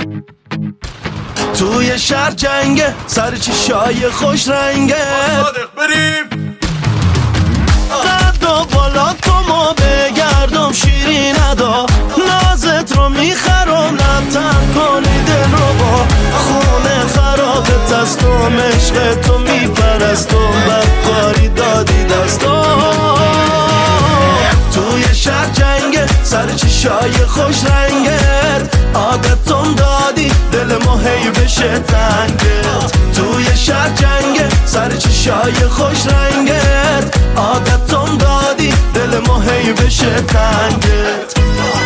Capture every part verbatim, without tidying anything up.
توی شهر جنگه، سر چشای خوش رنگه، صادق بریم قد و بالا تو ما بگردم شیرین ادا، نازت رو میخرم نتن کنی دل رو با خونه خرابت هستم، عشق تو میپرستم، بدکاری دادی دستم. توی شهر جنگه، سر چشای خوش رنگت، عادتم دادی دل ما هی بشه تنگت. توی شهر جنگه، سر چشای خوش رنگت، عادتم دادی دل ما هی بشه تنگت.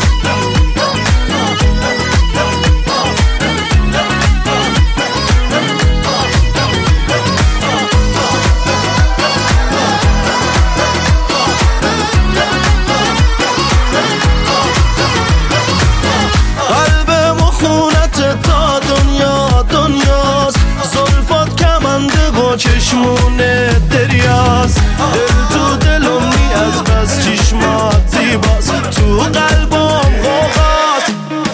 چشمونه دریاست، دل تو دلم می از بس چشمات زیباست، تو قلبم غوغات.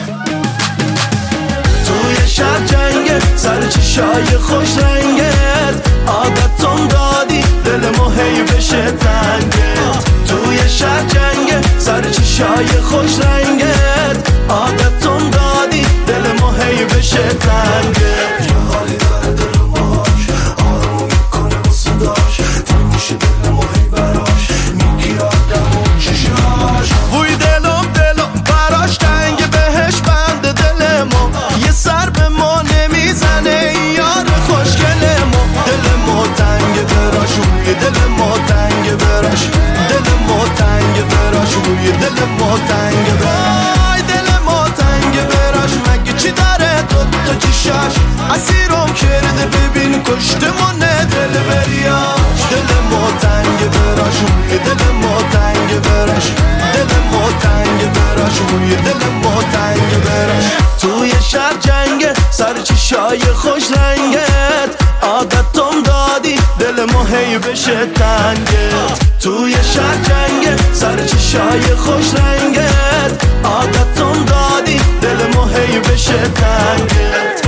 توی شهر جنگه، سر چشای خوش رنگت، عادتم دادی دل ما هی بشه تنگت. توی شهر جنگه، سر چشای خوش رنگت، عادتم دادی دل ما هی بشه تنگت. یه حالی داره دل ماش، آروم میکنه واسه داش، تن میشه دل ما هی براش، میگیر آدم و چشاش. وی دلم دلم براش تنگه، بهش بند دل ما، یه سر به ما نمیزنه یار خوشگل ما. دل ما تنگه براش، وی دل ما تنگه براش، دل ما تنگه براش، وی دل ما تنگه براش، دل ما تنگه براش. مگه چی داره تو تو چشاش، اسیرم کرده ببین کشتمونه دل بریاش. دل ما تنگه براش، وی دل ما تنگه براش، دل ما تنگه براش، وی دل ما تنگه براش. توی شهر جنگه، سر چشای خوش رنگت، عادتم دادی دل ما هی بشه تنگت. توی شهر جنگه، سر چشای خوش رنگت، عادتم دادی دل ما هی بشه تنگت.